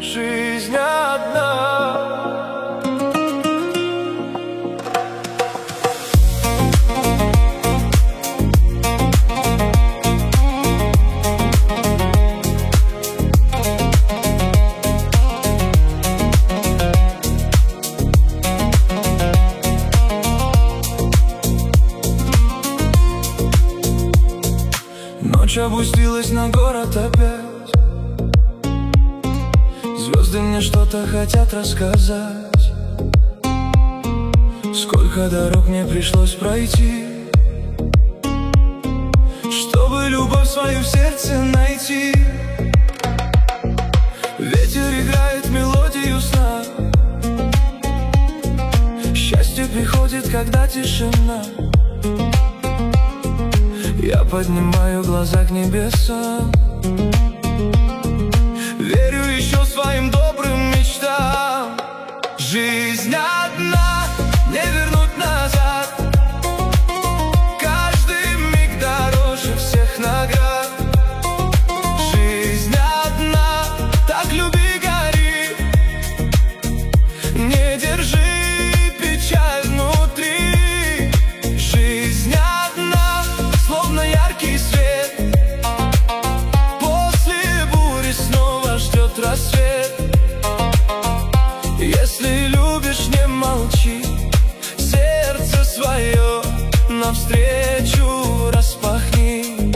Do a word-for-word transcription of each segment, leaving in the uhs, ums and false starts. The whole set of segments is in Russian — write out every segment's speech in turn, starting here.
жизнь одна. Ночь опустилась на город опять. Звезды мне что-то хотят рассказать. Сколько дорог мне пришлось пройти, чтобы любовь свою в сердце найти. Ветер играет мелодию сна. Счастье приходит, когда тишина. Я поднимаю глаза к небесам, верю еще своим добрым мечтам. Жизнь одна, не вернуть назад. Каждый миг дороже всех наград. Жизнь одна, так люби, гори. Не держи печаль внутри. Жизнь одна, словно яркий свет. После бури снова ждет рассвет. Если любишь, не молчи, сердце свое навстречу распахни.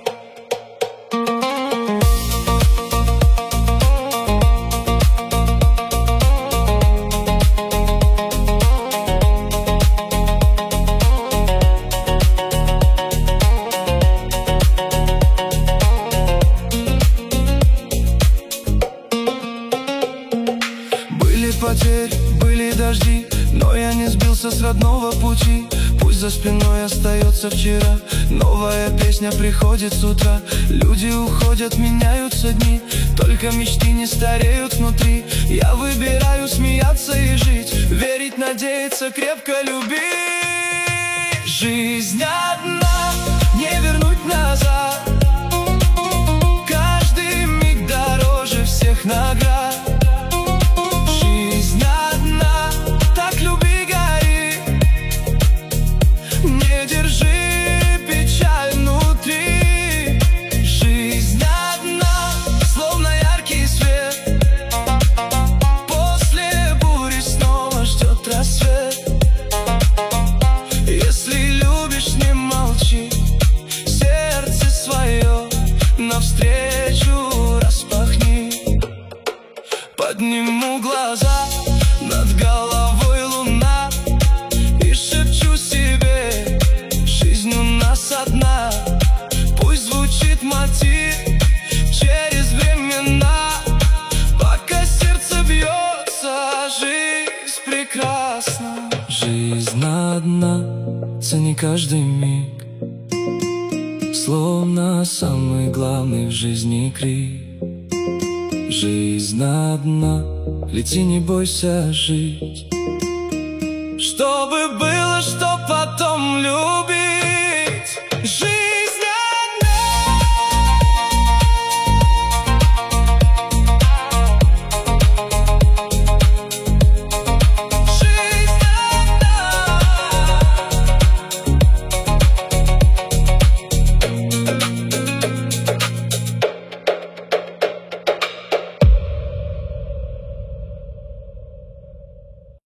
Потерь, были дожди, но я не сбился с родного пути. Пусть за спиной остается вчера, новая песня приходит с утра. Люди уходят, меняются дни, только мечты не стареют внутри. Я выбираю смеяться и жить, верить, надеяться, крепко любить. Жизнь одна, не вернуть назад. Каждый миг дороже всех наград. Навстречу распахни. Подниму глаза, над головой луна, и шепчу себе: жизнь у нас одна. Пусть звучит мотив через времена, пока сердце бьется, жизнь прекрасна. Жизнь одна, цени каждый миг, словно самый главный в жизни крик. Жизнь одна, лети, не бойся жить, чтобы было что потом любить.